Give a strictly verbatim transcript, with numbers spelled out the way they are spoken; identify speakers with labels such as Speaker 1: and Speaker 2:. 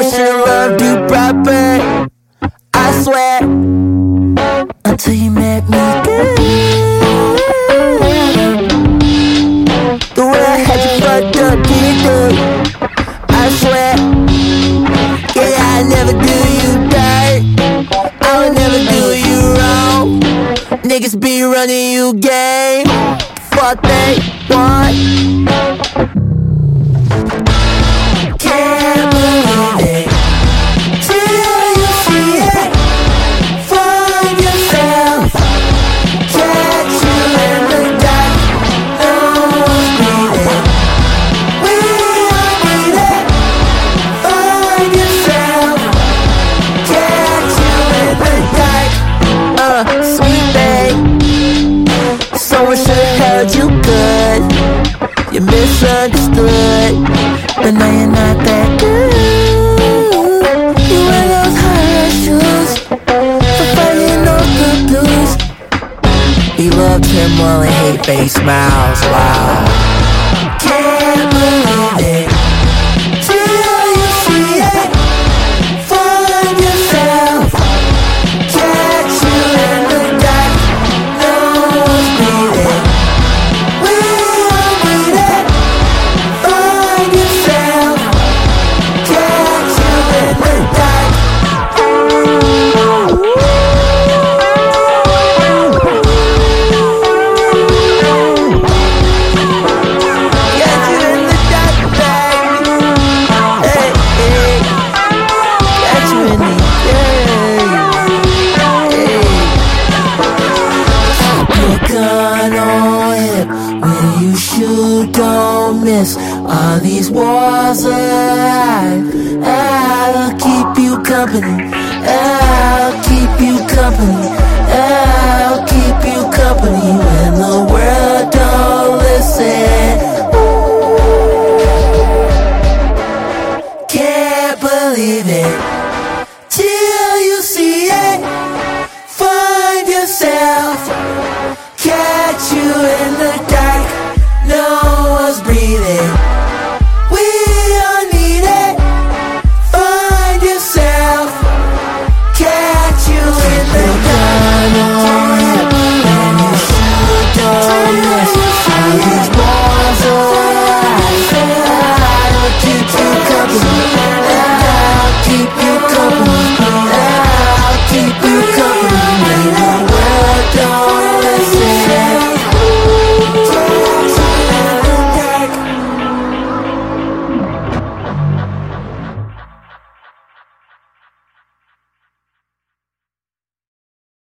Speaker 1: should've loved you proper, I swear, until you met me, girl. The way I had you fucked up today, I swear. Yeah, I never do you dirt, I would never do you wrong. Niggas be running you game, fuck they want. Can't believe it till you see it. Find yourself, catch you in the dark. No one's breathing, we are breathing. Find yourself, catch you in the dark. Uh, sweet babe, someone should've held you good. You misunderstood, but now you're not that good. You wear those high shoes for fighting off the blues. We love Tim Mullen, hate face smiles, wow. Can't believe it till you see it. Find yourself, catch you in the dark. No one's breathing, we are breathing. Find yourself, catch you in the dark. Catch you in the dark, baby. Hey, hey. Catch you in the dark. Hey. Your gun on hip, when you shoot, don't miss. All these walls alive, I'll keep you company, I'll keep you company, I'll keep you company when the world don't listen. Ooh, can't believe it.